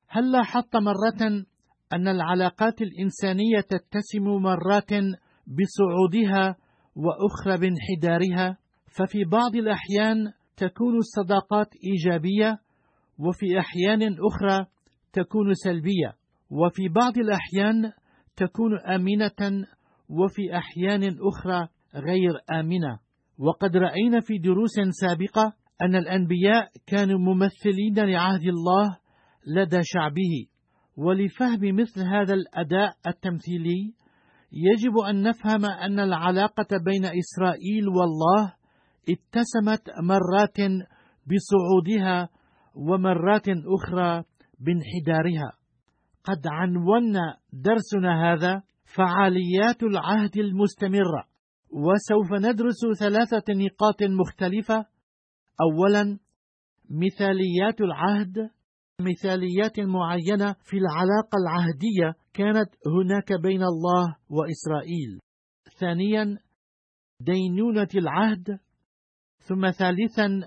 هل لاحظت مرة أن العلاقات الإنسانية تتسم مرات بصعودها وأخرى بانحدارها؟ ففي بعض الأحيان تكون الصداقات إيجابية، وفي أحيان أخرى تكون سلبية، وفي بعض الأحيان تكون آمنة، وفي أحيان أخرى غير آمنة. وقد رأينا في دروس سابقة أن الأنبياء كانوا ممثلين لعهد الله لدى شعبه، ولفهم مثل هذا الأداء التمثيلي يجب أن نفهم أن العلاقة بين إسرائيل والله اتسمت مرات بصعودها ومرات أخرى بانحدارها. قد عنونا درسنا هذا فعاليات العهد المستمرة، وسوف ندرس 3 نقاط مختلفة. أولا، مثاليات العهد، مثاليات معينة في العلاقة العهدية كانت هناك بين الله وإسرائيل. ثانيا، دينونة العهد. ثم ثالثا،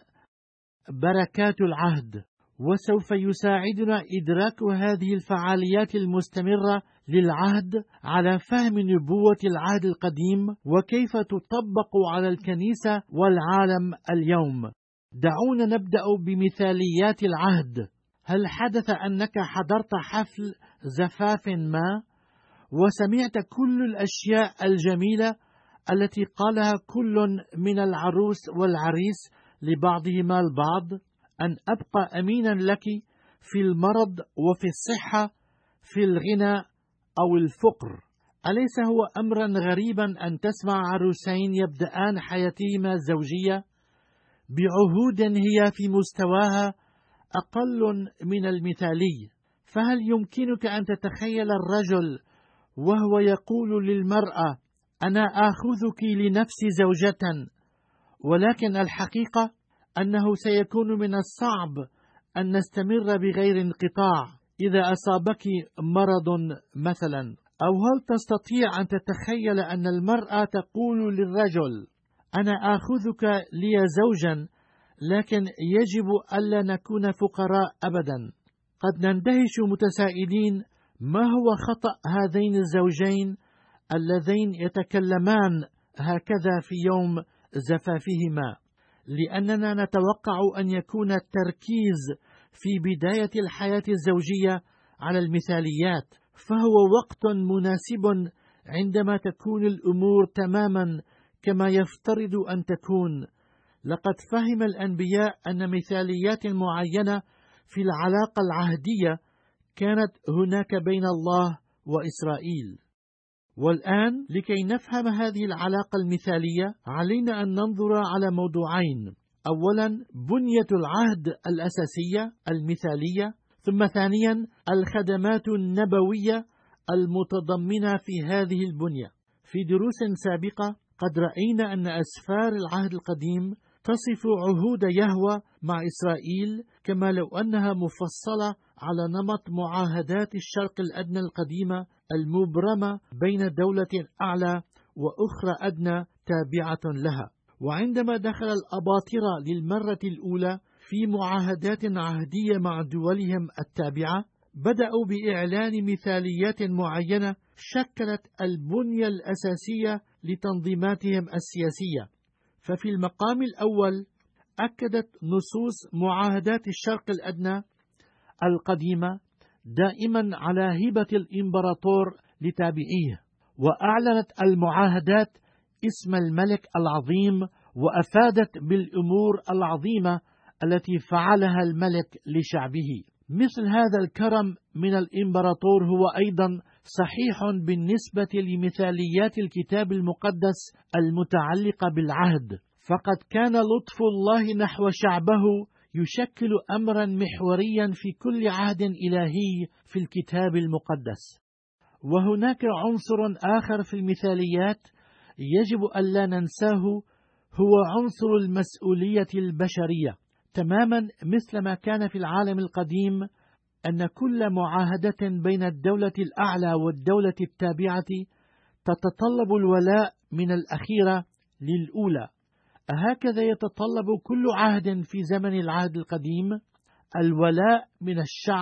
بركات العهد. وسوف يساعدنا إدراك هذه الفعاليات المستمرة للعهد على فهم نبوة العهد القديم وكيف تطبق على الكنيسة والعالم اليوم. دعونا نبدأ بمثاليات العهد. هل حدث أنك حضرت حفل زفاف ما وسمعت كل الأشياء الجميلة التي قالها كل من العروس والعريس لبعضهما البعض؟ أن أبقى أمينا لك في المرض وفي الصحة، في الغنى أو الفقر. أليس هو أمرا غريبا أن تسمع عروسين يبدأان حياتهما الزوجية بعهود هي في مستواها أقل من المثالي؟ فهل يمكنك أن تتخيل الرجل وهو يقول للمرأة: أنا آخذك لنفسي زوجة، ولكن الحقيقة أنه سيكون من الصعب أن نستمر بغير انقطاع إذا أصابك مرض مثلا؟ أو هل تستطيع أن تتخيل أن المرأة تقول للرجل: أنا آخذك لي زوجا، لكن يجب ألا نكون فقراء أبدا؟ قد نندهش متسائلين ما هو خطأ هذين الزوجين اللذين يتكلمان هكذا في يوم زفافهما، لأننا نتوقع أن يكون التركيز في بداية الحياة الزوجية على المثاليات، فهو وقت مناسب عندما تكون الأمور تماما كما يفترض أن تكون. لقد فهم الأنبياء أن مثاليات معينة في العلاقة العهدية كانت هناك بين الله وإسرائيل. والآن لكي نفهم هذه العلاقة المثالية علينا أن ننظر على موضوعين: أولا، بنية العهد الأساسية المثالية، ثم ثانيا، الخدمات النبوية المتضمنة في هذه البنية. في دروس سابقة قد رأينا أن أسفار العهد القديم تصف عهود يهوه مع إسرائيل كما لو أنها مفصلة على نمط معاهدات الشرق الأدنى القديمة المبرمة بين دولة أعلى وأخرى أدنى تابعة لها. وعندما دخل الأباطرة للمرة الأولى في معاهدات عهدية مع دولهم التابعة، بدأوا بإعلان مثاليات معينة شكلت البنية الأساسية لتنظيماتهم السياسية. ففي المقام الأول أكدت نصوص معاهدات الشرق الأدنى القديمة دائما على هبة الإمبراطور لتابعيه، وأعلنت المعاهدات اسم الملك العظيم، وأفادت بالأمور العظيمة التي فعلها الملك لشعبه. مثل هذا الكرم من الإمبراطور هو أيضا صحيح بالنسبة لمثاليات الكتاب المقدس المتعلقة بالعهد، فقد كان لطف الله نحو شعبه يشكل أمرا محوريا في كل عهد إلهي في الكتاب المقدس. وهناك عنصر آخر في المثاليات يجب ألا ننساه، هو عنصر المسؤولية البشرية، تماما مثل ما كان في العالم القديم، أن كل معاهدة بين الدولة الأعلى والدولة التابعة تتطلب الولاء من الأخيرة للأولى. هكذا يتطلب كل عهد في زمن العهد القديم الولاء من الشعب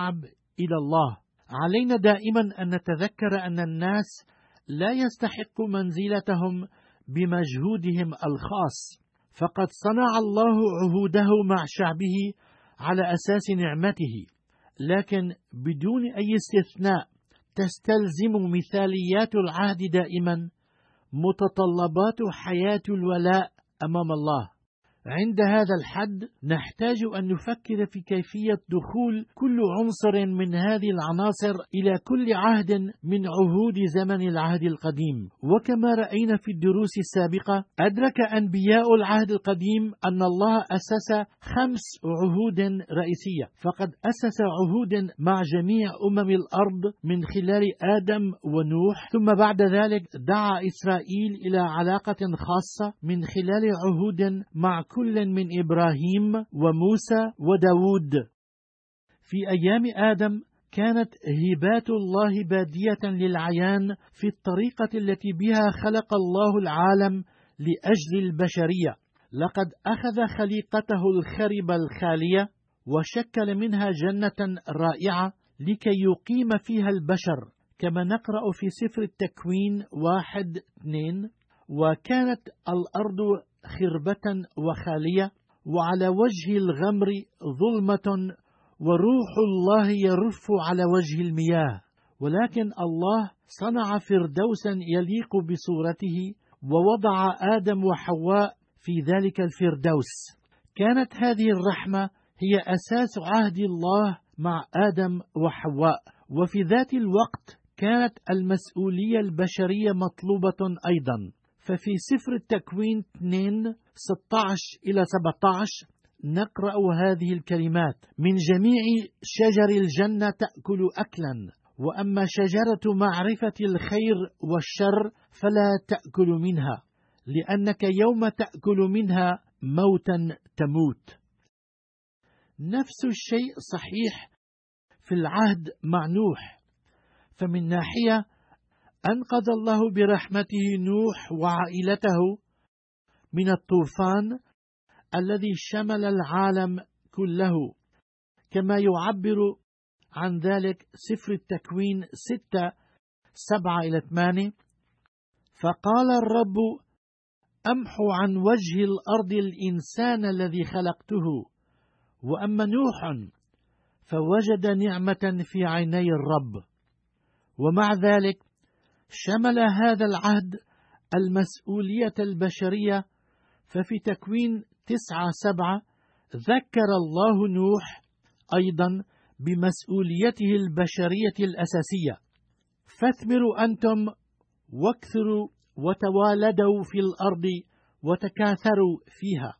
إلى الله. علينا دائما أن نتذكر أن الناس لا يستحقوا منزلتهم بمجهودهم الخاص، فقد صنع الله عهوده مع شعبه على أساس نعمته، لكن بدون أي استثناء تستلزم مثاليات العهد دائما متطلبات حياة الولاء أمام الله. عند هذا الحد نحتاج أن نفكر في كيفية دخول كل عنصر من هذه العناصر إلى كل عهد من عهود زمن العهد القديم. وكما رأينا في الدروس السابقة، أدرك أنبياء العهد القديم أن الله أسس 5 عهود رئيسية، فقد أسس عهود مع جميع الأرض من خلال آدم ونوح، ثم بعد ذلك دعا إسرائيل إلى علاقة خاصة من خلال عهود مع كل من إبراهيم وموسى وداود. في أيام آدم كانت هبات الله بادية للعيان في الطريقة التي بها خلق الله العالم لأجل البشرية. لقد أخذ خليقته الخربة الخالية وشكل منها جنة رائعة لكي يقيم فيها البشر، كما نقرأ في سفر التكوين 1:2: وكانت الأرض خربة وخالية وعلى وجه الغمر ظلمة وروح الله يرف على وجه المياه. ولكن الله صنع فردوسا يليق بصورته ووضع آدم وحواء في ذلك الفردوس. كانت هذه الرحمة هي أساس عهد الله مع آدم وحواء، وفي ذات الوقت كانت المسؤولية البشرية مطلوبة أيضا. ففي سفر التكوين 2:16-17 نقرأ هذه الكلمات: من جميع شجر الجنة تأكل أكلا، وأما شجرة معرفة الخير والشر فلا تأكل منها، لأنك يوم تأكل منها موتا تموت. نفس الشيء صحيح في العهد مع نوح. فمن ناحية أنقذ الله برحمته نوح وعائلته من الطوفان الذي شمل العالم كله، كما يعبر عن ذلك سفر التكوين 6:7-8: فقال الرب: أمحو عن وجه الأرض الإنسان الذي خلقته، وأما نوح فوجد نعمة في عيني الرب. ومع ذلك شمل هذا العهد المسؤولية البشرية، ففي تكوين 9:7 ذكر الله نوح أيضا بمسؤوليته البشرية الأساسية: فاثمروا أنتم واكثروا وتوالدوا في الأرض وتكاثروا فيها.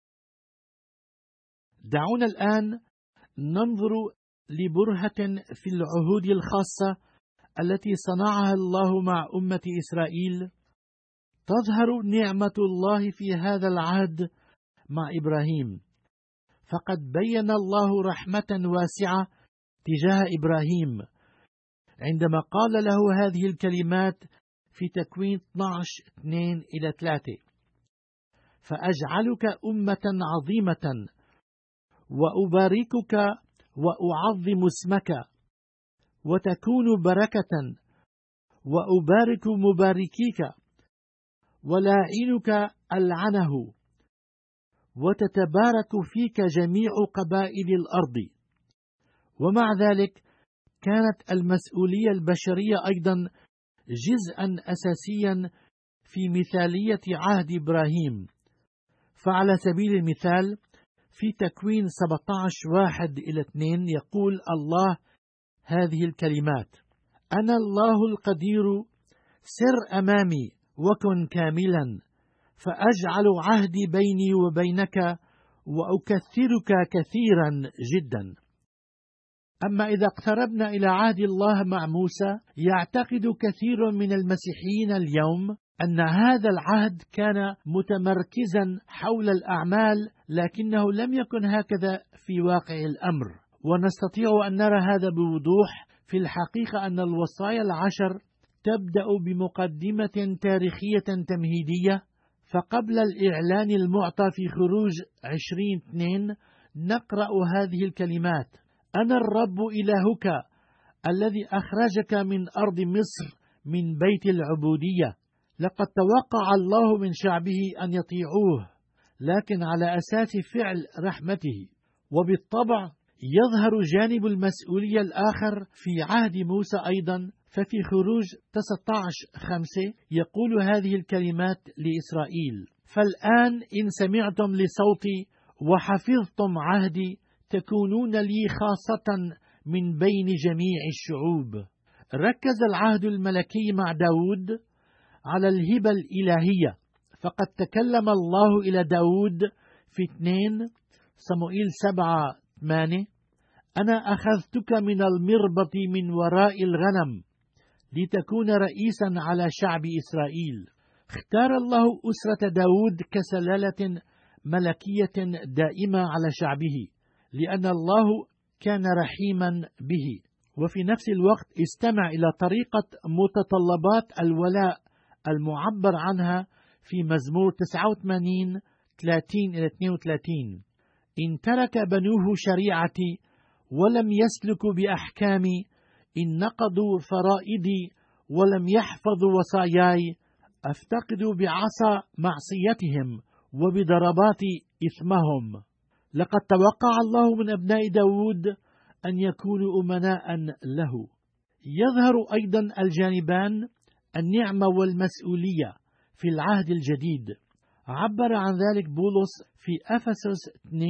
دعونا الآن ننظر لبرهة في العهود الخاصة التي صنعها الله مع أمة إسرائيل. تظهر نعمة الله في هذا العهد مع إبراهيم، فقد بين الله رحمة واسعة تجاه إبراهيم عندما قال له هذه الكلمات في تكوين 12:2-3: فأجعلك أمة عظيمة وأباركك وأعظم اسمك وتكون بركة وأبارك مباركيك ولاعنك ألعنه وتتبارك فيك جميع قبائل الأرض. ومع ذلك كانت المسؤولية البشرية أيضا جزءا أساسيا في مثالية عهد إبراهيم. فعلى سبيل المثال في تكوين 17:1-2 يقول الله هذه الكلمات: أنا الله القدير، سر أمامي وكن كاملا، فأجعل عهدي بيني وبينك وأكثرك كثيرا جدا. أما إذا اقتربنا إلى عهد الله مع موسى، يعتقد كثير من المسيحيين اليوم أن هذا العهد كان متمركزا حول الأعمال، لكنه لم يكن هكذا في واقع الأمر. ونستطيع أن نرى هذا بوضوح. في الحقيقة أن الوصايا العشر تبدأ بمقدمة تاريخية تمهيدية. فقبل الإعلان المعطى في خروج 20:2 نقرأ هذه الكلمات: أنا الرب إلهك الذي أخرجك من أرض مصر من بيت العبودية. لقد توقع الله من شعبه أن يطيعوه، لكن على أساس فعل رحمته. وبالطبع يظهر جانب المسؤولية الآخر في عهد موسى أيضا، ففي خروج 19:5 يقول هذه الكلمات لإسرائيل: فالآن إن سمعتم لصوتي وحفظتم عهدي تكونون لي خاصة من بين جميع الشعوب. ركز العهد الملكي مع داود على الهبة الإلهية، فقد تكلم الله إلى داود في 2 صموئيل 7:8: أنا أخذتك من المربط من وراء الغنم لتكون رئيسا على شعب إسرائيل. اختار الله أسرة داود كسلالة ملكية دائمة على شعبه، لأن الله كان رحيما به. وفي نفس الوقت استمع إلى طريقة متطلبات الولاء المعبر عنها في مزمور 89 30-32: إن ترك بنوه شريعتي ولم يسلكوا بأحكامي، إن نقضوا فرائدي ولم يحفظوا وصاياي، أفتقدوا بعصا معصيتهم وبضربات إثمهم. لقد توقع الله من أبناء داود أن يكونوا أمناء له. يظهر أيضا الجانبان، النعمة والمسؤولية، في العهد الجديد. عبر عن ذلك بولس في أفسس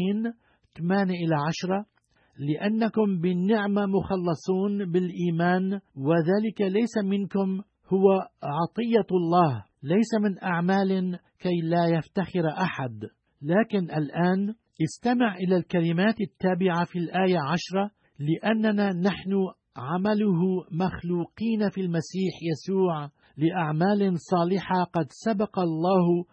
2:8-10: لأنكم بالنعمة مخلصون بالإيمان، وذلك ليس منكم، هو عطية الله، ليس من أعمال كي لا يفتخر أحد. لكن الآن استمع إلى الكلمات التابعة في الآية 10: لأننا نحن عمله مخلوقين في المسيح يسوع لأعمال صالحة قد سبق الله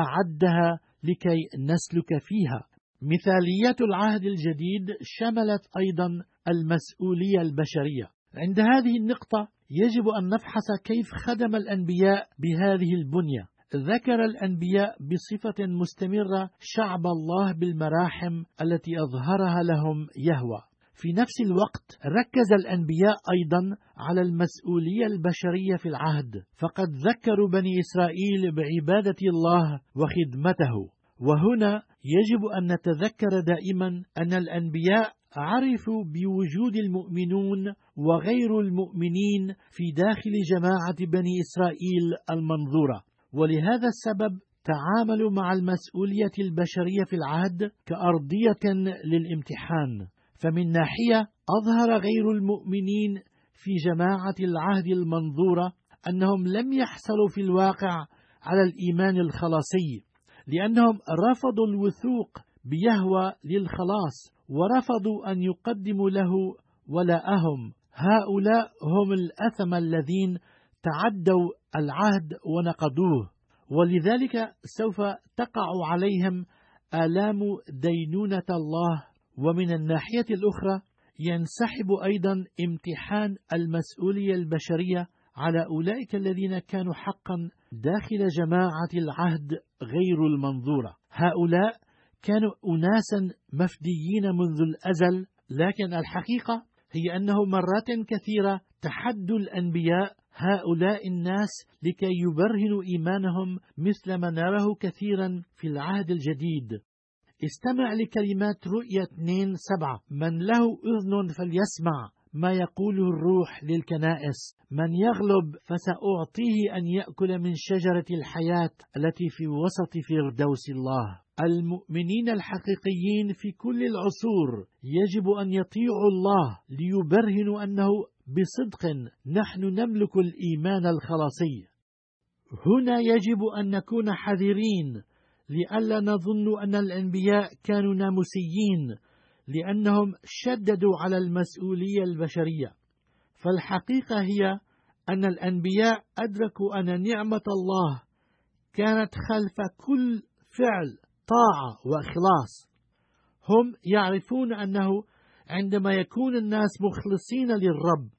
فأعدها لكي نسلك فيها. مثالية العهد الجديد شملت أيضا المسؤولية البشرية. عند هذه النقطة يجب أن نفحص كيف خدم الأنبياء بهذه البنية. ذكر الأنبياء بصفة مستمرة شعب الله بالمراحم التي أظهرها لهم يهوه. في نفس الوقت ركز الأنبياء أيضا على المسؤولية البشرية في العهد، فقد ذكروا بني إسرائيل بعبادة الله وخدمته. وهنا يجب أن نتذكر دائما أن الأنبياء عرفوا بوجود المؤمنون وغير المؤمنين في داخل جماعة بني إسرائيل المنظورة، ولهذا السبب تعاملوا مع المسؤولية البشرية في العهد كأرضية للامتحان. فمن ناحية أظهر غير المؤمنين في جماعة العهد المنظورة أنهم لم يحصلوا في الواقع على الإيمان الخلاصي، لأنهم رفضوا الوثوق بيهوه للخلاص، ورفضوا أن يقدموا له ولاءهم. هؤلاء هم الأثم الذين تعدوا العهد ونقضوه، ولذلك سوف تقع عليهم آلام دينونة الله. ومن الناحية الأخرى ينسحب أيضا امتحان المسؤولية البشرية على أولئك الذين كانوا حقا داخل جماعة العهد غير المنظورة. هؤلاء كانوا أناسا مفديين منذ الأزل، لكن الحقيقة هي أنه مرات كثيرة تحدوا الأنبياء هؤلاء الناس لكي يبرهنوا إيمانهم، مثل ما نراه كثيرا في العهد الجديد. استمع لكلمات رؤيا 2:7: من له أذن فليسمع ما يقوله الروح للكنائس، من يغلب فسأعطيه أن يأكل من شجرة الحياة التي في وسط فردوس الله. المؤمنين الحقيقيين في كل العصور يجب أن يطيعوا الله ليبرهنوا أنه بصدق نحن نملك الإيمان الخلاصي. هنا يجب أن نكون حذرين لئلا نظن أن الأنبياء كانوا ناموسيين لأنهم شددوا على المسؤولية البشرية. فالحقيقة هي أن الأنبياء أدركوا أن نعمة الله كانت خلف كل فعل طاعة وإخلاص. هم يعرفون أنه عندما يكون الناس مخلصين للرب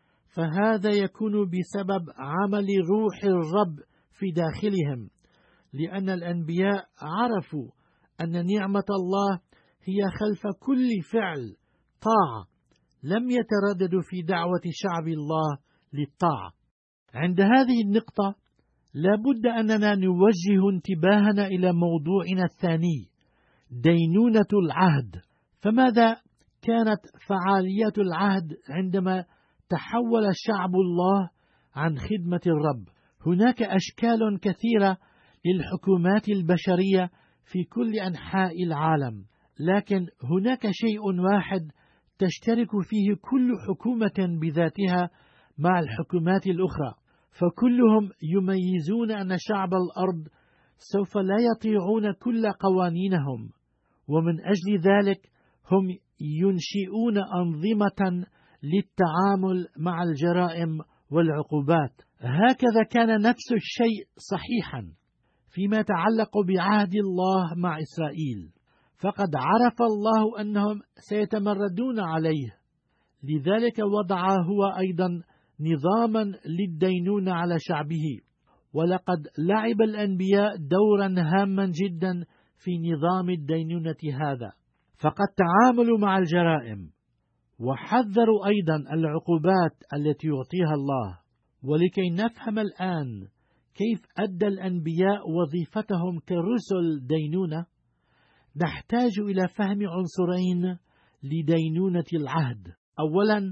فهذا يكون بسبب عمل روح الرب في داخلهم، لأن الأنبياء عرفوا أن نعمة الله هي خلف كل فعل طاعة لم يترددوا في دعوة شعب الله للطاعة. عند هذه النقطة لا بد أننا نوجه انتباهنا إلى موضوعنا الثاني، دينونة العهد. فماذا كانت فعاليات العهد عندما تحول شعب الله عن خدمة الرب؟ هناك أشكال كثيرة للحكومات البشرية في كل أنحاء العالم، لكن هناك شيء واحد تشترك فيه كل حكومة بذاتها مع الحكومات الأخرى، فكلهم يميزون أن شعب الأرض سوف لا يطيعون كل قوانينهم، ومن أجل ذلك هم ينشئون أنظمة للتعامل مع الجرائم والعقوبات. هكذا كان نفس الشيء صحيحا فيما يتعلق بعهد الله مع إسرائيل، فقد عرف الله أنهم سيتمردون عليه، لذلك وضع هو أيضا نظاما للدينونة على شعبه. ولقد لعب الأنبياء دورا هاما جدا في نظام الدينونة هذا، فقد تعاملوا مع الجرائم وحذروا أيضا العقوبات التي يعطيها الله. ولكي نفهم الآن كيف أدى الأنبياء وظيفتهم كرسل دينونة، نحتاج إلى فهم عنصرين لدينونة العهد. أولا،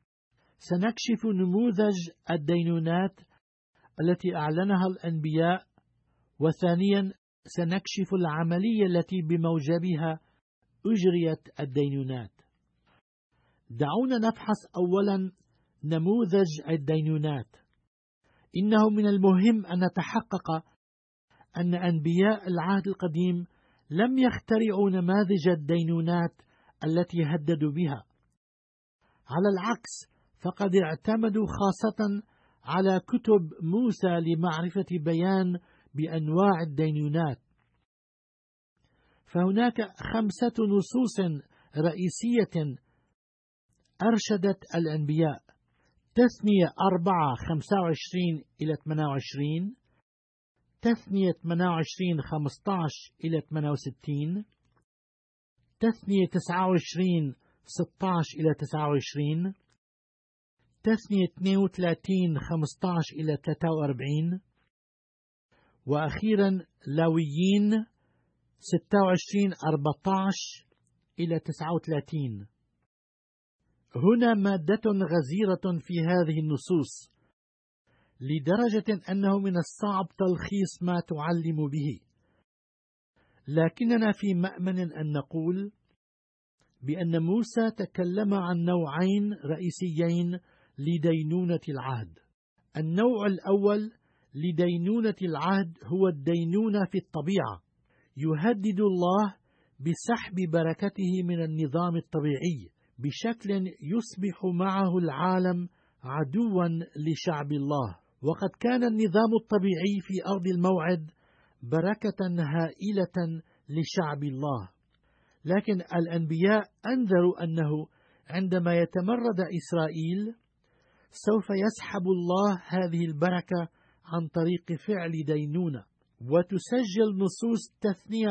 سنكشف نموذج الدينونات التي أعلنها الأنبياء، وثانيا سنكشف العملية التي بموجبها أجريت الدينونات. دعونا نفحص أولا نموذج الدينونات. إنه من المهم أن نتحقق أن أنبياء العهد القديم لم يخترعوا نماذج الدينونات التي هددوا بها. على العكس، فقد اعتمدوا خاصة على كتب موسى لمعرفة بيان بأنواع الدينونات. فهناك 5 نصوص رئيسية أرشدت الأنبياء: تثنية 4:25-28، تثنية 28:15-68، تثنية 29:16-29، تثنية 32:15-43، وأخيرا لاويين 26:14-39. هنا مادة غزيرة في هذه النصوص، لدرجة أنه من الصعب تلخيص ما تعلم به، لكننا في مأمن أن نقول بأن موسى تكلم عن نوعين رئيسيين لدينونة العهد. النوع الأول لدينونة العهد هو الدينونة في الطبيعة. يهدد الله بسحب بركته من النظام الطبيعي بشكل يصبح معه العالم عدوا لشعب الله. وقد كان النظام الطبيعي في أرض الموعد بركة هائلة لشعب الله، لكن الأنبياء أنذروا أنه عندما يتمرد إسرائيل سوف يسحب الله هذه البركة عن طريق فعل دينونة. وتسجل نصوص تثنية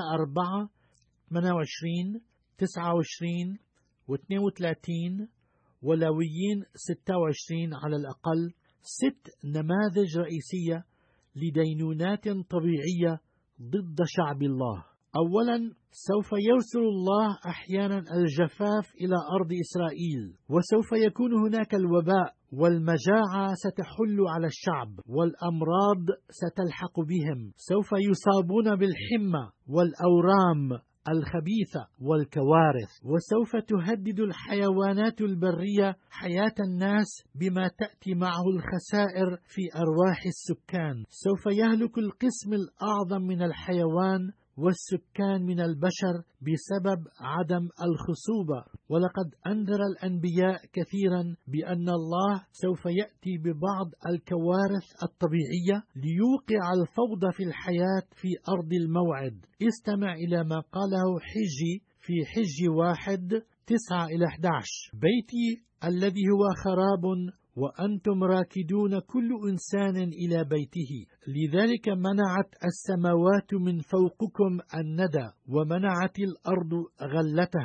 4:28 29 و32 ولاويين 26 على الأقل 6 نماذج رئيسية لدينونات طبيعية ضد شعب الله. أولا، سوف يرسل الله أحيانا الجفاف إلى أرض إسرائيل، وسوف يكون هناك الوباء والمجاعة ستحل على الشعب، والأمراض ستلحق بهم. سوف يصابون بالحمى والأورام الخبيثة والكوارث، وسوف تهدد الحيوانات البرية حياة الناس بما تأتي معه الخسائر في أرواح السكان. سوف يهلك القسم الأعظم من الحيوان والسكان من البشر بسبب عدم الخصوبة. ولقد أنذر الأنبياء كثيرا بأن الله سوف يأتي ببعض الكوارث الطبيعية ليوقع الفوضى في الحياة في أرض الموعد. استمع إلى ما قاله حجي في حج 1:9-11: بيتي الذي هو خراب وأنتم راكدون كل إنسان إلى بيته، لذلك منعت السماوات من فوقكم الندى، ومنعت الأرض غلتها،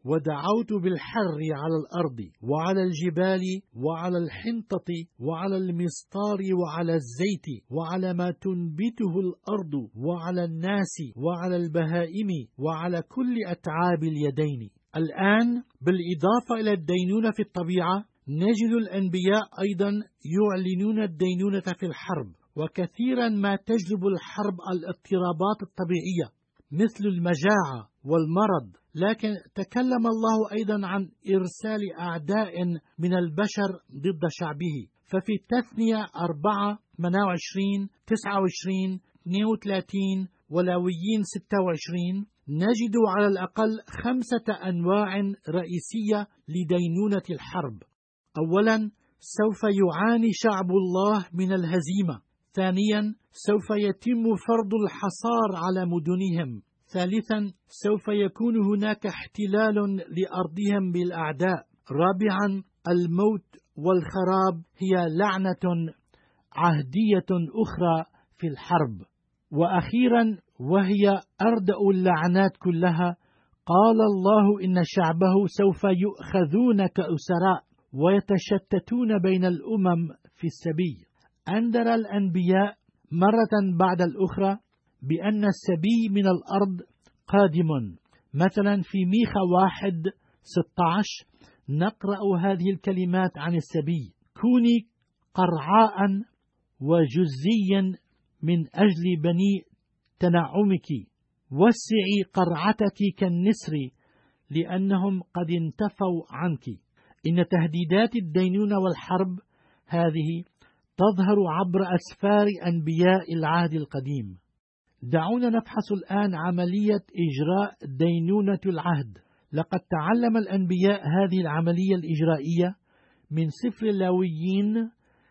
ودعوت بالحر على الأرض وعلى الجبال وعلى الحنطة وعلى المسطار وعلى الزيت وعلى ما تنبته الأرض وعلى الناس وعلى البهائم وعلى كل أتعاب اليدين. الآن بالإضافة إلى الدينونة في الطبيعة، نجد الأنبياء أيضا يعلنون الدينونة في الحرب، وكثيرا ما تجلب الحرب الاضطرابات الطبيعية مثل المجاعة والمرض، لكن تكلم الله أيضا عن إرسال أعداء من البشر ضد شعبه. ففي تثنية 4 28 29 32 ولاويين 26 نجد على الأقل 5 أنواع رئيسية لدينونة الحرب. أولا، سوف يعاني شعب الله من الهزيمة. ثانيا، سوف يتم فرض الحصار على مدنهم. ثالثا، سوف يكون هناك احتلال لأرضهم بالأعداء. رابعا، الموت والخراب هي لعنة عهدية أخرى في الحرب. وأخيرا، وهي أردأ اللعنات كلها، قال الله إن شعبه سوف يؤخذون كأسراء ويتشتتون بين الأمم في السبي. أنذر الأنبياء مرة بعد الأخرى بأن السبي من الأرض قادم. مثلا في ميخا 1:16 نقرأ هذه الكلمات عن السبي: كوني قرعاء وجزيا من أجل بني تنعمك، وسعي قرعتك كالنسر لأنهم قد انتفوا عنك. إن تهديدات الدينونة والحرب هذه تظهر عبر أسفار أنبياء العهد القديم. دعونا نفحص الآن عملية إجراء دينونة العهد. لقد تعلم الأنبياء هذه العملية الإجرائية من سفر اللاويين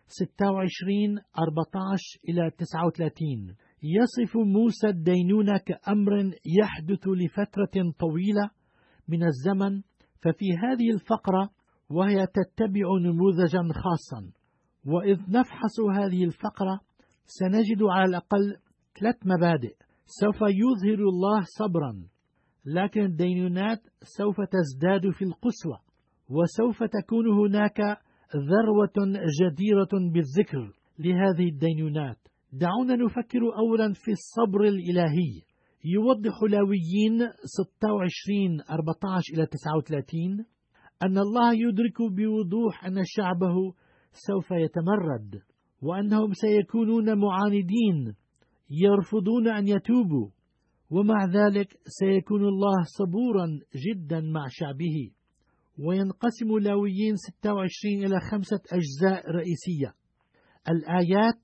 26 14 إلى 39. يصف موسى الدينونة كأمر يحدث لفترة طويلة من الزمن. ففي هذه الفقرة وهي تتبع نموذجا خاصا، وإذ نفحص هذه الفقرة سنجد على الأقل 3 مبادئ. سوف يظهر الله صبرا، لكن الدينونات سوف تزداد في القسوة، وسوف تكون هناك ذروة جديرة بالذكر لهذه الدينونات. دعونا نفكر أولا في الصبر الإلهي. يوضح لاويين 26 14 إلى 39 أن الله يدرك بوضوح أن شعبه سوف يتمرد، وأنهم سيكونون معاندين يرفضون أن يتوبوا، ومع ذلك سيكون الله صبورا جدا مع شعبه. وينقسم لاويين 26 إلى 5 أجزاء رئيسية: الآيات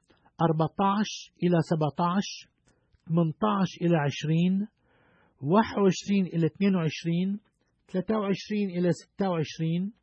14 إلى 17 18 إلى 20 21 إلى 22 23 إلى 26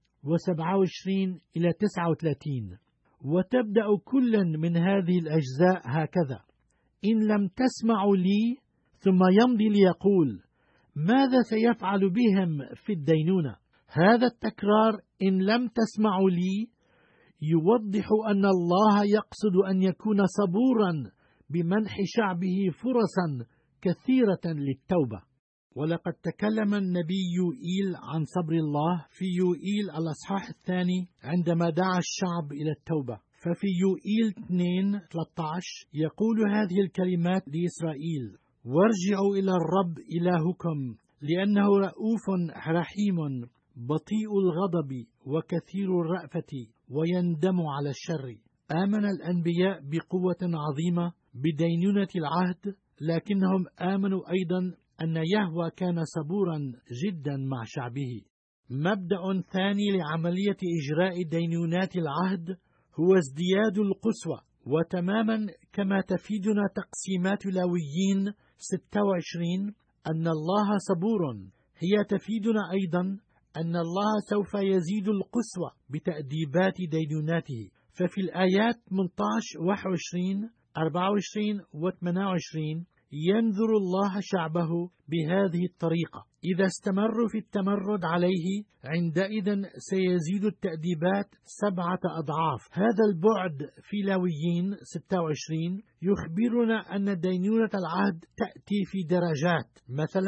و27 إلى 39. وتبدأ كل من هذه الأجزاء هكذا: إن لم تسمعوا لي، ثم يمضي ليقول ماذا سيفعل بهم في الدينونة. هذا التكرار إن لم تسمعوا لي يوضح أن الله يقصد أن يكون صبورا بمنح شعبه فرصا كثيرة للتوبة. ولقد تكلم النبي يوئيل عن صبر الله في يوئيل الأصحاح 2 عندما دعا الشعب إلى التوبة. ففي يوئيل 2:13 يقول هذه الكلمات لإسرائيل: وارجعوا إلى الرب إلهكم لأنه رؤوف رحيم بطيء الغضب وكثير الرأفة ويندم على الشر. آمن الأنبياء بقوة عظيمة بدينونة العهد، لكنهم آمنوا أيضا أن يهوه كان صبورا جدا مع شعبه. مبدأ ثاني لعملية إجراء دينونات العهد هو ازدياد القسوة، وتماما كما تفيدنا تقسيمات لاويين 26 أن الله صبور، هي تفيدنا أيضا أن الله سوف يزيد القسوة بتأديبات دينوناته. ففي الآيات 18 21 24 و 28 ينذر الله شعبه بهذه الطريقة: إذا استمروا في التمرد عليه عندئذ سيزيد التأديبات 7 أضعاف. هذا البعد في لاويين 26 يخبرنا أن دينونة العهد تأتي في درجات. مثلا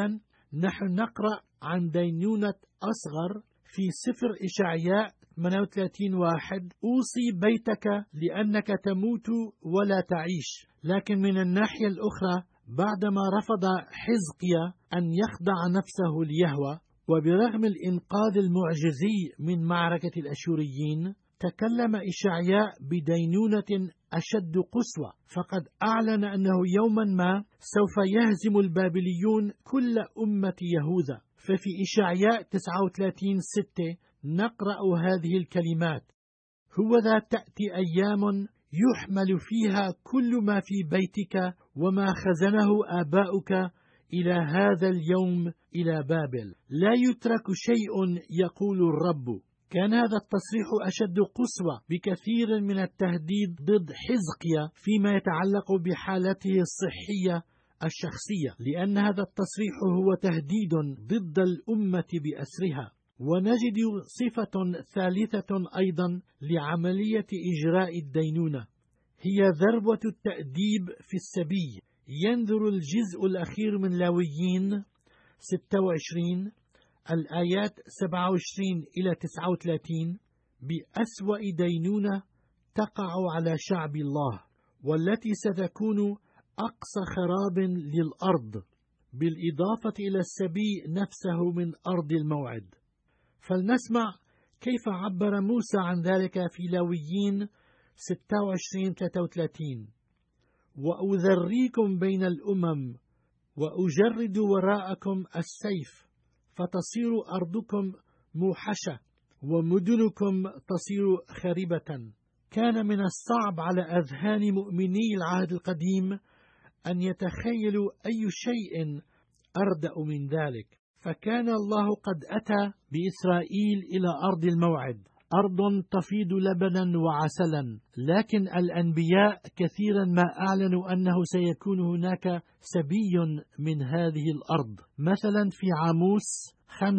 نحن نقرأ عن دينونة أصغر في سفر إشعياء 38:1: أوصي بيتك لأنك تموت ولا تعيش. لكن من الناحية الأخرى، بعدما رفض حزقيا أن يخضع نفسه ليهوه، وبرغم الإنقاذ المعجزي من معركة الأشوريين، تكلم إشعياء بدينونة أشد قسوة، فقد أعلن أنه يوما ما سوف يهزم البابليون كل أمة يهوذا. ففي إشعياء 39:6 نقرأ هذه الكلمات: هوذا تأتي أيام يحمل فيها كل ما في بيتك وما خزنه آباؤك إلى هذا اليوم إلى بابل، لا يترك شيء يقول الرب. كان هذا التصريح أشد قسوة بكثير من التهديد ضد حزقيا فيما يتعلق بحالته الصحية الشخصية، لأن هذا التصريح هو تهديد ضد الأمة بأسرها. ونجد صفة ثالثة أيضا لعملية إجراء الدينونة، هي ذروة التأديب في السبي. ينظر الجزء الأخير من لاويين 26 الآيات 27 إلى 39 بأسوأ دينونة تقع على شعب الله، والتي ستكون أقصى خراب للأرض، بالإضافة إلى السبي نفسه من أرض الموعد. فلنسمع كيف عبر موسى عن ذلك في لاويين 26:33: وأذريكم بين الأمم وأجرد وراءكم السيف، فتصير أرضكم موحشة ومدنكم تصير خربة. كان من الصعب على أذهان مؤمني العهد القديم أن يتخيلوا أي شيء أردأ من ذلك، فكان الله قد أتى بإسرائيل إلى أرض الموعد، أرض تفيض لبنا وعسلا، لكن الأنبياء كثيرا ما أعلنوا أنه سيكون هناك سبي من هذه الأرض. مثلا في عاموس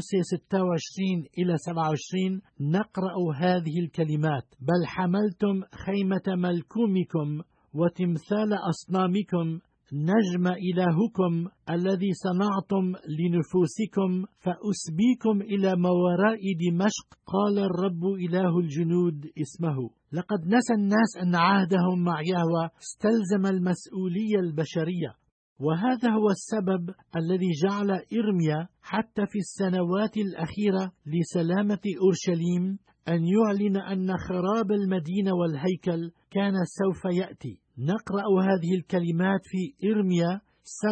5:26 إلى 27 نقرأ هذه الكلمات: بل حملتم خيمة ملكومكم وتمثال أصنامكم، نجم إلهكم الذي صنعتم لنفوسكم، فأسبيكم إلى ما وراء دمشق، قال الرب إله الجنود اسمه. لقد نسى الناس أن عهدهم مع يهوه استلزم المسؤولية البشرية، وهذا هو السبب الذي جعل إرميا حتى في السنوات الأخيرة لسلامة أورشليم أن يعلن أن خراب المدينة والهيكل كان سوف يأتي. نقرأ هذه الكلمات في إرميا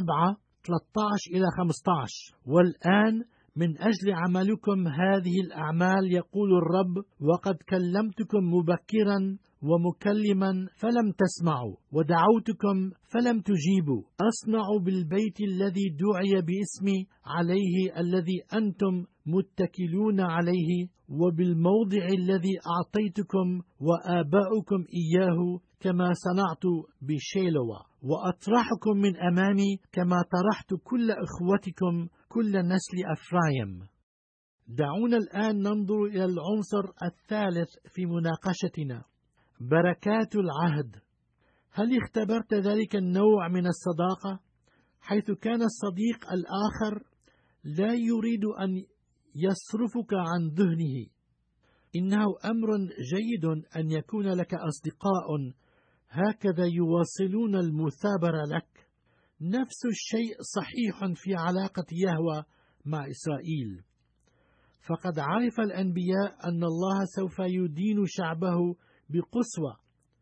7:13 إلى 15: والآن من أجل عملكم هذه الأعمال يقول الرب، وقد كلمتكم مبكرا ومكلما فلم تسمعوا، ودعوتكم فلم تجيبوا. أصنع بالبيت الذي دعي باسمي عليه الذي أنتم متكلون عليه، وبالموضع الذي أعطيتكم وآباؤكم إياه، كما صنعت بشيلوى، وأطرحكم من أمامي كما طرحت كل إخوتكم كل نسل أفرايم. دعونا الآن ننظر إلى العنصر الثالث في مناقشتنا: بركات العهد. هل اختبرت ذلك النوع من الصداقة حيث كان الصديق الآخر لا يريد أن يصرفك عن ذهنه؟ إنه أمر جيد أن يكون لك أصدقاء هكذا يواصلون المثابرة لك. نفس الشيء صحيح في علاقة يهوه مع إسرائيل، فقد عرف الأنبياء أن الله سوف يدين شعبه بقسوة،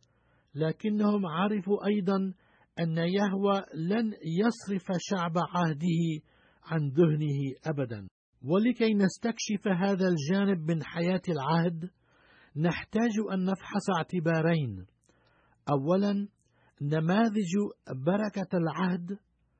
لكنهم عرفوا أيضا أن يهوه لن يصرف شعب عهده عن ذهنه أبدا. ولكي نستكشف هذا الجانب من حياة العهد نحتاج أن نفحص اعتبارين: أولا نماذج بركة العهد،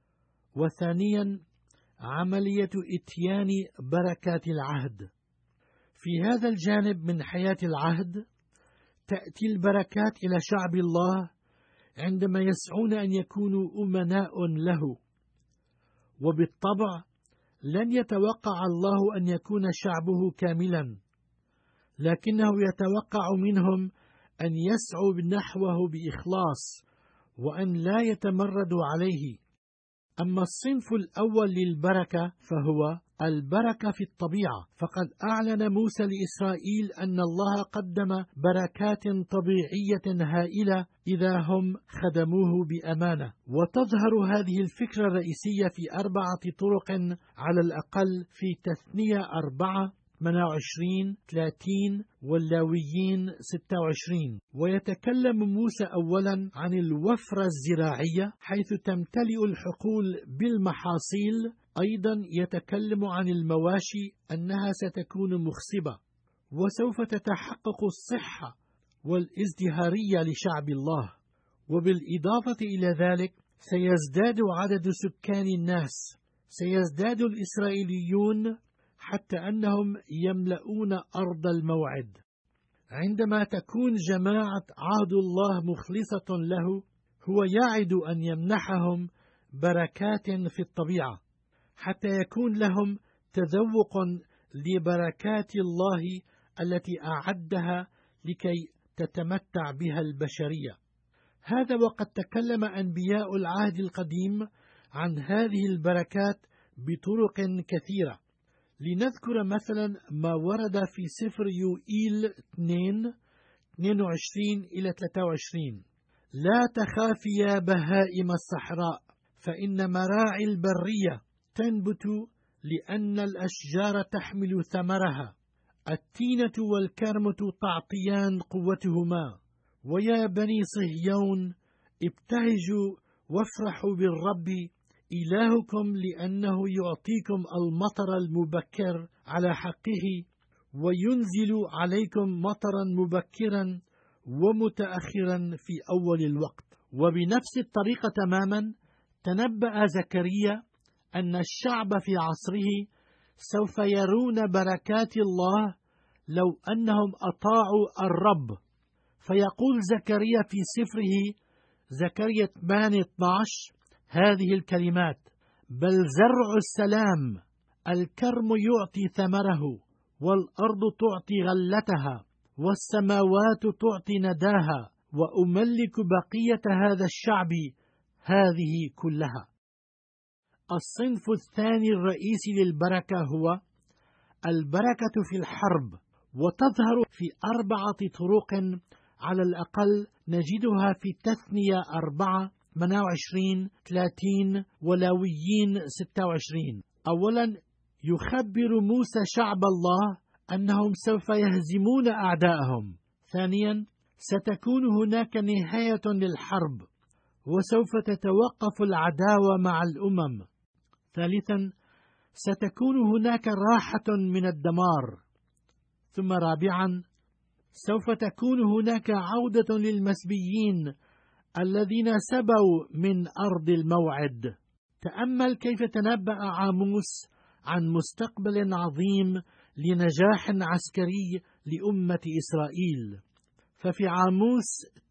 وثانيا عملية إتيان بركات العهد. في هذا الجانب من حياة العهد تأتي البركات إلى شعب الله عندما يسعون أن يكونوا أمناء له، وبالطبع لن يتوقع الله أن يكون شعبه كاملا، لكنه يتوقع منهم أن يسعوا نحوه بإخلاص وأن لا يتمردوا عليه. أما الصنف الأول للبركة فهو البركة في الطبيعة، فقد أعلن موسى لإسرائيل أن الله قدم بركات طبيعية هائلة إذا هم خدموه بأمانة. وتظهر هذه الفكرة الرئيسية في 4 طرق على الأقل في تثنية 4 28 30 واللاويين 26. ويتكلم موسى أولا عن الوفرة الزراعية حيث تمتلئ الحقول بالمحاصيل. أيضا يتكلم عن المواشي أنها ستكون مخصبة وسوف تتحقق الصحة والازدهارية لشعب الله. وبالإضافة إلى ذلك سيزداد عدد سكان الناس، سيزداد الإسرائيليون حتى أنهم يملؤون أرض الموعد. عندما تكون جماعة عهد الله مخلصة له، هو يعد أن يمنحهم بركات في الطبيعة حتى يكون لهم تذوق لبركات الله التي أعدها لكي تتمتع بها البشرية. هذا وقد تكلم أنبياء العهد القديم عن هذه البركات بطرق كثيرة. لنذكر مثلا ما ورد في سفر يوئيل 2:22-23: لا تخافي يا بهائم الصحراء، فإن مراعي البرية تنبت، لأن الأشجار تحمل ثمرها، التينة والكرمة تعطيان قوتهما. ويا بني صهيون ابتهجوا وافرحوا بالرب إلهكم، لأنه يعطيكم المطر المبكر على حقه، وينزل عليكم مطرا مبكرا ومتأخرا في أول الوقت. وبنفس الطريقة تماما تنبأ زكريا أن الشعب في عصره سوف يرون بركات الله لو أنهم أطاعوا الرب. فيقول زكريا في سفره زكريا 8:12 هذه الكلمات: بل زرع السلام، الكرم يعطي ثمره، والأرض تعطي غلتها، والسماوات تعطي نداها، وأملك بقية هذا الشعب هذه كلها. الصنف الثاني الرئيسي للبركة هو البركة في الحرب، وتظهر في 4 طرق على الأقل نجدها في تثنية 4 28 30 ولاويين 26. أولا يخبر موسى شعب الله أنهم سوف يهزمون أعداءهم. ثانيا ستكون هناك نهاية للحرب وسوف تتوقف العداوة مع الأمم. ثالثا ستكون هناك راحة من الدمار. ثم رابعا سوف تكون هناك عودة للمسبيين الذين سبوا من أرض الموعد. تأمل كيف تنبأ عاموس عن مستقبل عظيم لنجاح عسكري لأمة إسرائيل. ففي عاموس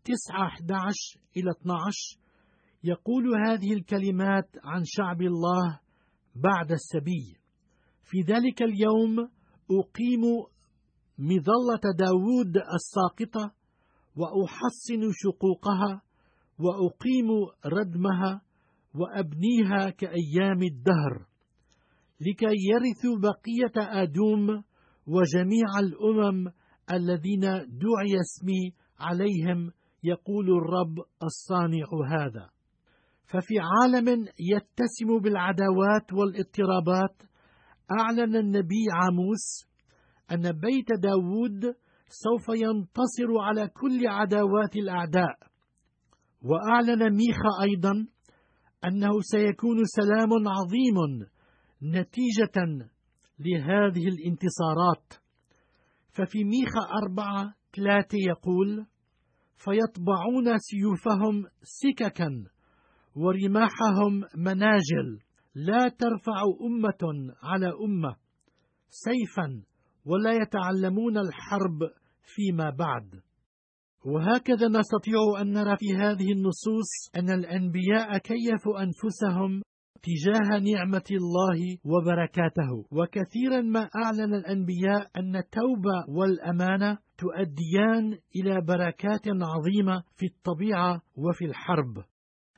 9:11-12 يقول هذه الكلمات عن شعب الله بعد السبي: في ذلك اليوم أقيم مظلة داود الساقطة، وأحصن شقوقها، وأقيم ردمها، وأبنيها كأيام الدهر، لكي يرثوا بقية آدوم وجميع الأمم الذين دعي اسمي عليهم، يقول الرب الصانع هذا. ففي عالم يتسم بالعداوات والاضطرابات، أعلن النبي عاموس أن بيت داود سوف ينتصر على كل عداوات الأعداء. وأعلن ميخا أيضا أنه سيكون سلام عظيم نتيجة لهذه الانتصارات. ففي ميخا 4:3 يقول: فيطبعون سيوفهم سككا ورماحهم مناجل، لا ترفع أمة على أمة سيفا، ولا يتعلمون الحرب فيما بعد. وهكذا نستطيع أن نرى في هذه النصوص أن الأنبياء كيفوا أنفسهم تجاه نعمة الله وبركاته. وكثيرا ما أعلن الأنبياء أن التوبة والأمانة تؤديان إلى بركات عظيمة في الطبيعة وفي الحرب.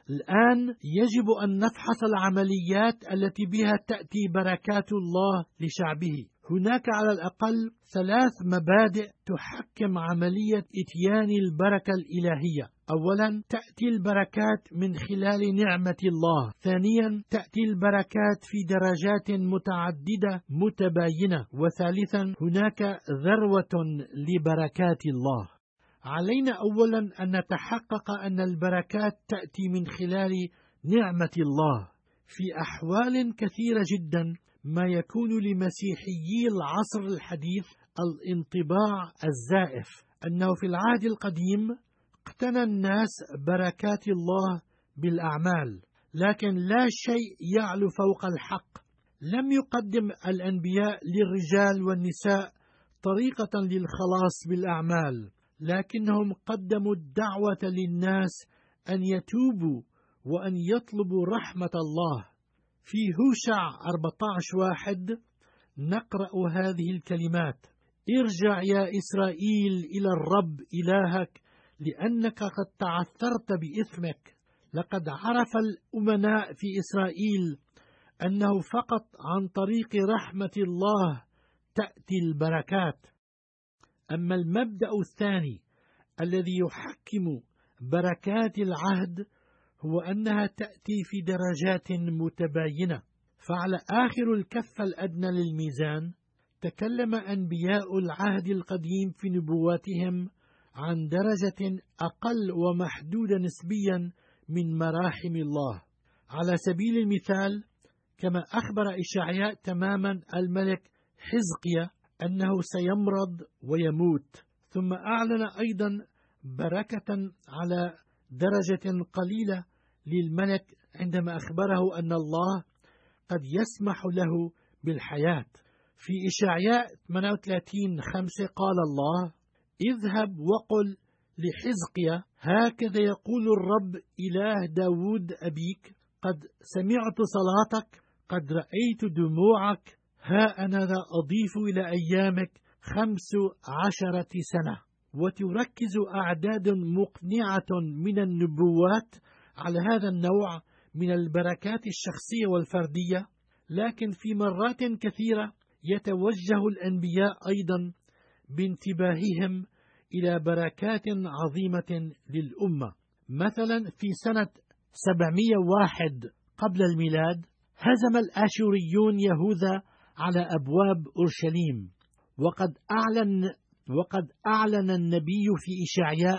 الآن يجب أن نفحص العمليات التي بها تأتي بركات الله لشعبه. هناك على الأقل 3 مبادئ تحكم عملية إتيان البركة الإلهية. أولا، تأتي البركات من خلال نعمة الله. ثانيا، تأتي البركات في درجات متعددة متباينة. وثالثا، هناك ذروة لبركات الله. علينا أولا أن نتحقق أن البركات تأتي من خلال نعمة الله. في أحوال كثيرة جدا ما يكون لمسيحيي العصر الحديث الانطباع الزائف أنه في العهد القديم اقتنى الناس بركات الله بالأعمال، لكن لا شيء يعلو فوق الحق. لم يقدم الأنبياء للرجال والنساء طريقة للخلاص بالأعمال، لكنهم قدموا الدعوة للناس أن يتوبوا وأن يطلبوا رحمة الله. في هوشع 14:1 نقرأ هذه الكلمات: ارجع يا إسرائيل إلى الرب إلهك، لأنك قد تعثرت بإثمك. لقد عرف الأمناء في إسرائيل أنه فقط عن طريق رحمة الله تأتي البركات. أما المبدأ الثاني الذي يحكم بركات العهد هو أنها تأتي في درجات متباينة. فعلى آخر الكفة الأدنى للميزان تكلم أنبياء العهد القديم في نبواتهم عن درجة أقل ومحدودة نسبيا من مراحم الله. على سبيل المثال، كما أخبر إشعياء تماما الملك حزقيا أنه سيمرض ويموت، ثم أعلن أيضا بركة على درجة قليلة للملك عندما أخبره أن الله قد يسمح له بالحياة. في إشعياء 38:5 قال الله: اذهب وقل لحزقيا هكذا يقول الرب إله داود أبيك، قد سمعت صلاتك، قد رأيت دموعك، ها أنا ذا أضيف إلى أيامك 15 سنة. وتركز أعداد مقنعة من النبوات على هذا النوع من البركات الشخصية والفردية، لكن في مرات كثيرة يتوجه الأنبياء أيضا بانتباههم إلى بركات عظيمة للأمة. مثلا في سنة 701 قبل الميلاد هزم الآشوريون يهوذا على أبواب أورشليم، وقد أعلن النبي في إشعياء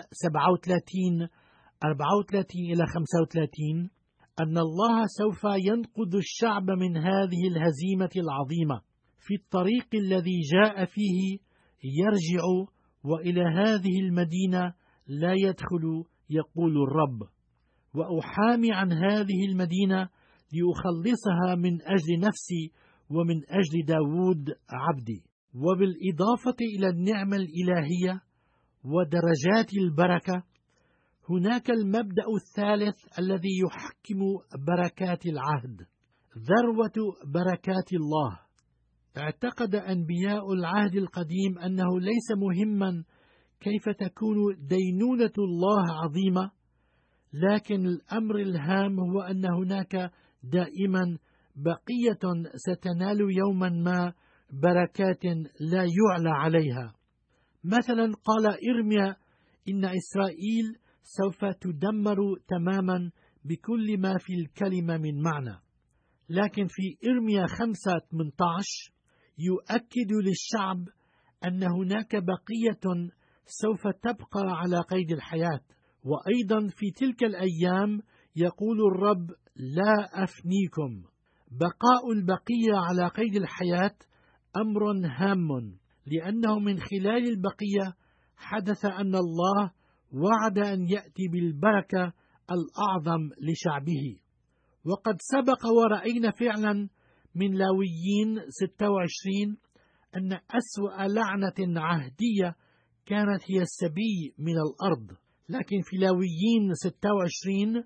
37:34-35 أن الله سوف ينقذ الشعب من هذه الهزيمة العظيمة في الطريق الذي جاء فيه، يرجع وإلى هذه المدينة لا يدخل، يقول الرب، وأحامي عن هذه المدينة لأخلصها من أجل نفسي ومن أجل داود عبدي. وبالإضافة إلى النعمة الإلهية ودرجات البركة، هناك المبدأ الثالث الذي يحكم بركات العهد، ذروة بركات الله. اعتقد أنبياء العهد القديم أنه ليس مهما كيف تكون دينونة الله عظيمة، لكن الأمر الهام هو أن هناك دائما بقية ستنال يوما ما بركات لا يعلى عليها. مثلا قال إرميا إن إسرائيل سوف تدمر تماما بكل ما في الكلمة من معنى، لكن في إرميا 5:18 يؤكد للشعب أن هناك بقية سوف تبقى على قيد الحياة. وأيضا في تلك الأيام يقول الرب: لا أفنيكم. بقاء البقية على قيد الحياة أمر هام، لأنه من خلال البقية حدث أن الله وعد أن يأتي بالبركة الأعظم لشعبه. وقد سبق ورأينا فعلا من لاويين 26 أن أسوأ لعنة عهدية كانت هي السبي من الأرض، لكن في لاويين 26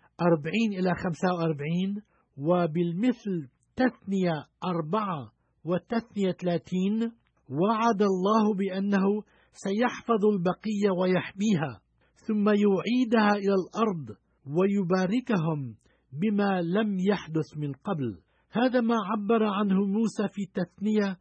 40-45 وبالمثل تثنية 4 وتثنية 30 وعد الله بأنه سيحفظ البقية ويحميها ثم يعيدها إلى الأرض ويباركهم بما لم يحدث من قبل. هذا ما عبر عنه موسى في تثنية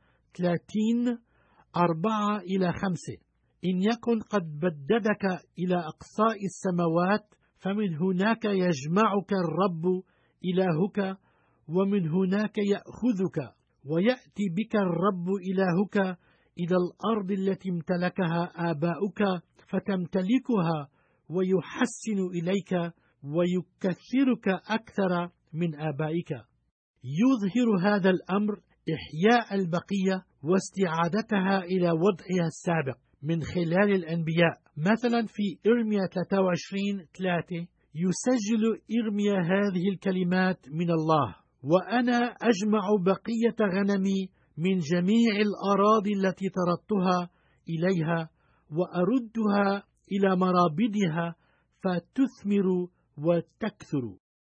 30:4-5: إن يكن قد بددك إلى أقصاء السماوات فمن هناك يجمعك الرب إلهك، ومن هناك يأخذك، ويأتي بك الرب إلهك إلى الأرض التي امتلكها آباؤك فتمتلكها، ويحسن إليك ويكثرك أكثر من آبائك. يظهر هذا الأمر إحياء البقية واستعادتها إلى وضعها السابق من خلال الأنبياء. مثلا في إرميا 23:3 يسجل إرميا هذه الكلمات من الله: وأنا أجمع بقية غنمي من جميع الأراضي التي طردتها إليها، وأردها إلى مرابدها فتثمر وتكثر.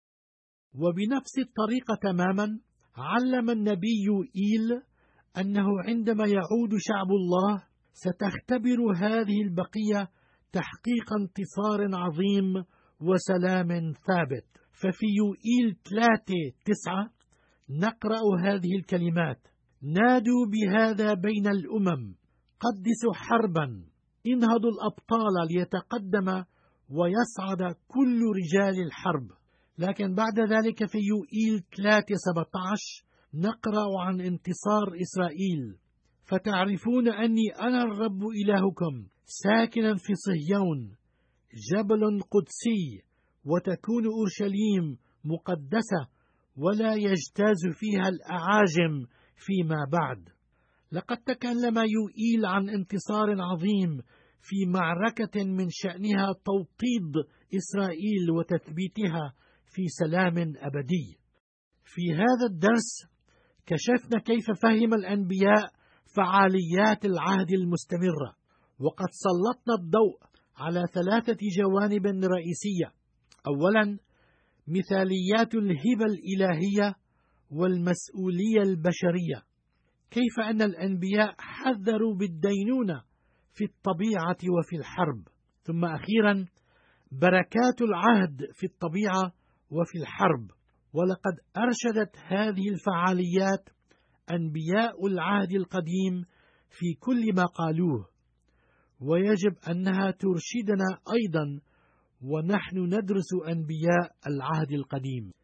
وبنفس الطريقة تماما علم النبي يوئيل أنه عندما يعود شعب الله ستختبر هذه البقية تحقيق انتصار عظيم وسلام ثابت. ففي يوئيل 3:9 نقرأ هذه الكلمات: نادوا بهذا بين الأمم، قدسوا حربا، انهضوا الأبطال ليتقدم ويصعد كل رجال الحرب. لكن بعد ذلك في يوئيل 3:17 نقرأ عن انتصار إسرائيل: فتعرفون أني أنا الرب إلهكم ساكنا في صهيون جبل قدسي، وتكون أورشليم مقدسة ولا يجتاز فيها الأعاجم فيما بعد. لقد تكلم يوئيل عن انتصار عظيم في معركة من شأنها توطيد إسرائيل وتثبيتها في سلام أبدي. في هذا الدرس كشفنا كيف فهم الأنبياء فعاليات العهد المستمرة، وقد سلطنا الضوء على 3 جوانب رئيسية: أولا، مثاليات الهبة الإلهية والمسؤولية البشرية، كيف أن الأنبياء حذروا بالدينونة في الطبيعة وفي الحرب. ثم أخيرا، بركات العهد في الطبيعة وفي الحرب، ولقد أرشدت هذه الفعاليات أنبياء العهد القديم في كل ما قالوه، ويجب أنها ترشدنا أيضا ونحن ندرس أنبياء العهد القديم.